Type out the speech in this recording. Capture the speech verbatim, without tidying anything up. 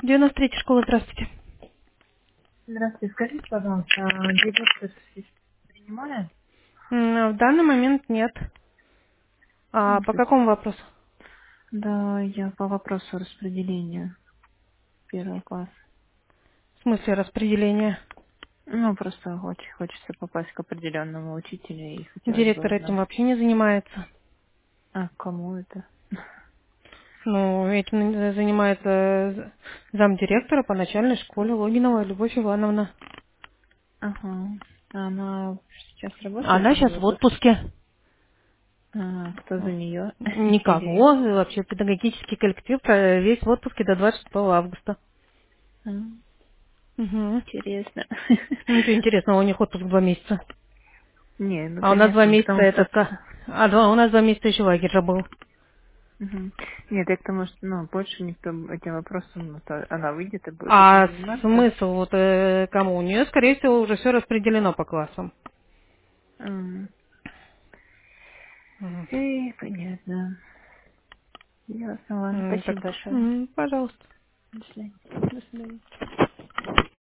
девяносто третья школа, здравствуйте. Здравствуйте, скажите, пожалуйста, а директор здесь принимает? М, В данный момент нет. А Ну, по то есть, какому вопросу? да, я по вопросу распределения первого класса. В смысле распределения? Ну, просто очень хочется попасть к определенному учителю и хотелось бы Директор этим узнать, вообще не занимается. а к кому это? Ну, этим э, занимается з- замдиректора по начальной школе Логинова Любовь Ивановна. Ага. А она сейчас работает Она или в сейчас в отпуске? отпуске. А, кто за нее? Или... Никого. Вообще педагогический коллектив э, весь в отпуске до двадцать шестого августа. А, Угу. интересно. Ну, что интересного, у них отпуск два месяца. Не, ну А у нас два конечно, месяца потому это... что ка- А два, у нас два месяца еще лагерь же был. Мгм. Нет, я к тому, что ну, больше никто этим вопросом, ну, то она выйдет и будет этим А заниматься. смысл вот э, кому? У нее, скорее всего, уже все распределено по классам. М. Вот. Эй, понятно. Ясно, ладно, М, Так, спасибо большое. м, пожалуйста. До свидания. До свидания.